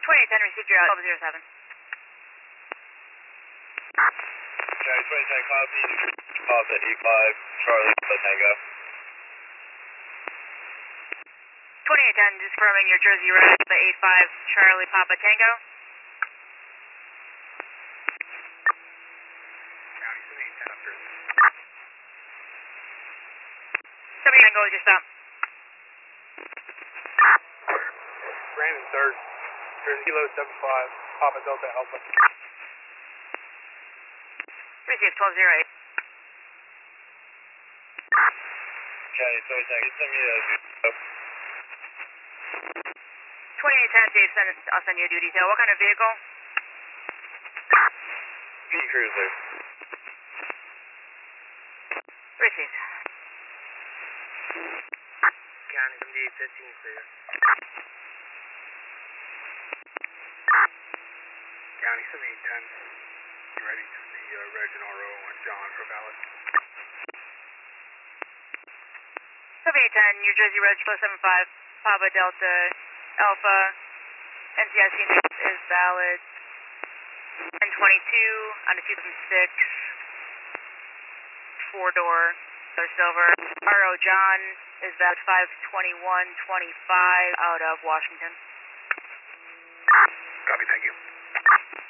2810, received your 1207. County 2010, copy. Papa 85, Charlie Tango. 2810, just confirming your Jersey Red, the 85, Charlie Papa Tango. County 2810, up Jersey. 70 Tango with your stop. Brandon 3rd, Jersey Kilo 75, Papa Delta Alpha. Received 1208. County 2010, can you send me a video? 2810, Dave, I'll send you a duty detail. What kind of vehicle? P Cruiser. Received. County 7815, clear. County 7810, you ready to see Reg and RO on John for ballot? 7810, New Jersey Red, Kilo 75, Papa Delta Alpha, NCIC is valid. 1022 on a 2006 4-door, color silver. RO John is valid 52125 out of Washington. Copy, thank you.